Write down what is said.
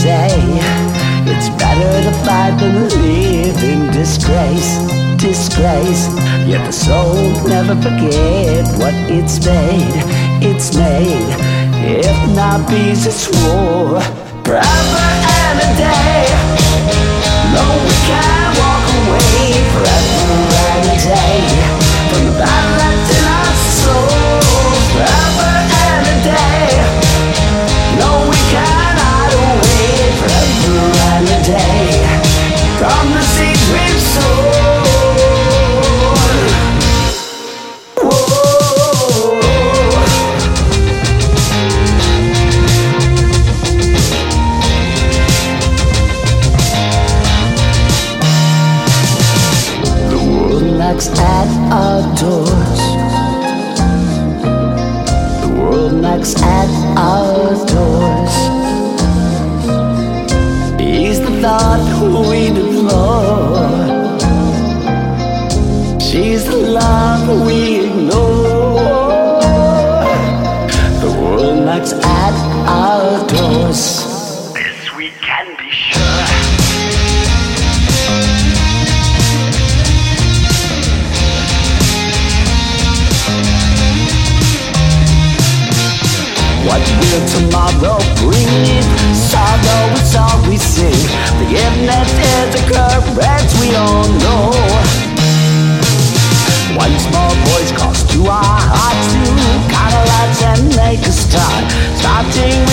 say it's better to fight than live in disgrace, disgrace. Yet the soul never forget what it's made, it's made. If not peace, it's war, forever and a day. No, we can't walk away forever and a day from the battle that's in our soul, forever and a day. No, we can't hide away forever and a day from the seeds we've sown. Knocks at our doors. The world knocks at our doors. He's the thought who we deplore. She's the love we ignore. The world knocks at our doors. This we can be sure. What will tomorrow bring? Sorrow is all we see. Forgiveness is a current we all know. One small voice calls to our hearts to count our lives and make a start. Starting